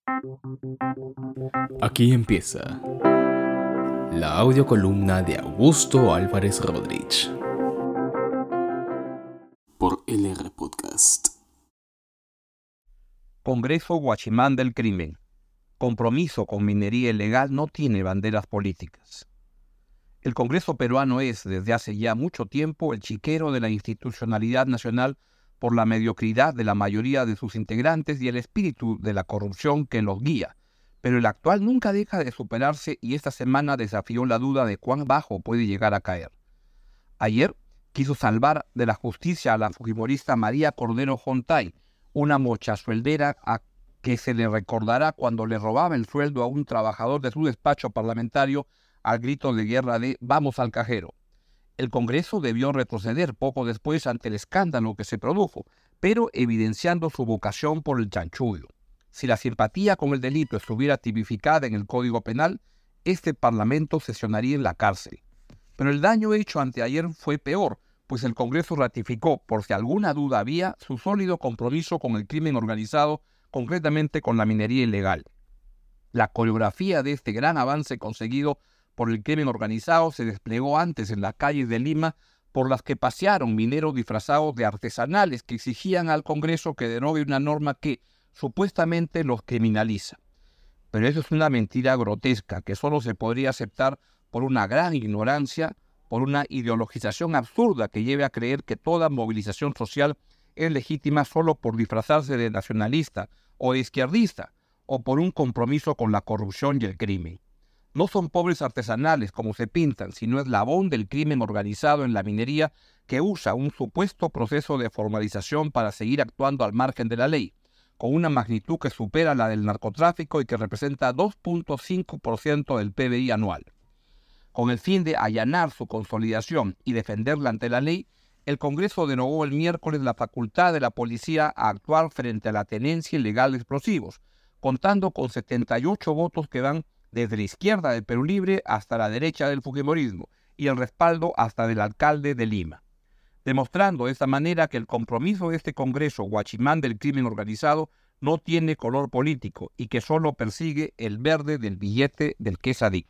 Aquí empieza la audiocolumna de Augusto Álvarez Rodríguez por LR Podcast. Congreso Guachimán del Crimen. Compromiso con minería ilegal no tiene banderas políticas. El Congreso peruano es, desde hace ya mucho tiempo, el chiquero de la institucionalidad nacional por la mediocridad de la mayoría de sus integrantes y el espíritu de la corrupción que los guía. Pero el actual nunca deja de superarse y esta semana desafió la duda de cuán bajo puede llegar a caer. Ayer quiso salvar de la justicia a la fujimorista María Cordero Jontay, una mochasueldera a que se le recordará cuando le robaba el sueldo a un trabajador de su despacho parlamentario al grito de guerra de «Vamos al cajero». El Congreso debió retroceder poco después ante el escándalo que se produjo, pero evidenciando su vocación por el chanchullo. Si la simpatía con el delito estuviera tipificada en el Código Penal, este Parlamento sesionaría en la cárcel. Pero el daño hecho anteayer fue peor, pues el Congreso ratificó, por si alguna duda había, su sólido compromiso con el crimen organizado, concretamente con la minería ilegal. La coreografía de este gran avance conseguido por el crimen organizado se desplegó antes en las calles de Lima, por las que pasearon mineros disfrazados de artesanales que exigían al Congreso que derogue una norma que supuestamente los criminaliza. Pero eso es una mentira grotesca que solo se podría aceptar por una gran ignorancia, por una ideologización absurda que lleve a creer que toda movilización social es legítima solo por disfrazarse de nacionalista o de izquierdista, o por un compromiso con la corrupción y el crimen. No son pobres artesanales como se pintan, sino eslabón del crimen organizado en la minería que usa un supuesto proceso de formalización para seguir actuando al margen de la ley, con una magnitud que supera la del narcotráfico y que representa 2.5% del PBI anual. Con el fin de allanar su consolidación y defenderla ante la ley, el Congreso derogó el miércoles la facultad de la policía a actuar frente a la tenencia ilegal de explosivos, contando con 78 votos que van desde la izquierda del Perú Libre hasta la derecha del fujimorismo y el respaldo hasta del alcalde de Lima, demostrando de esta manera que el compromiso de este Congreso guachimán del crimen organizado no tiene color político y que solo persigue el verde del billete del que es adicto.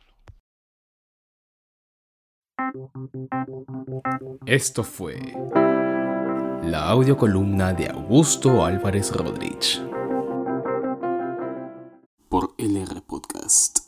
Esto fue la audiocolumna de Augusto Álvarez Rodríguez por LR Podcast.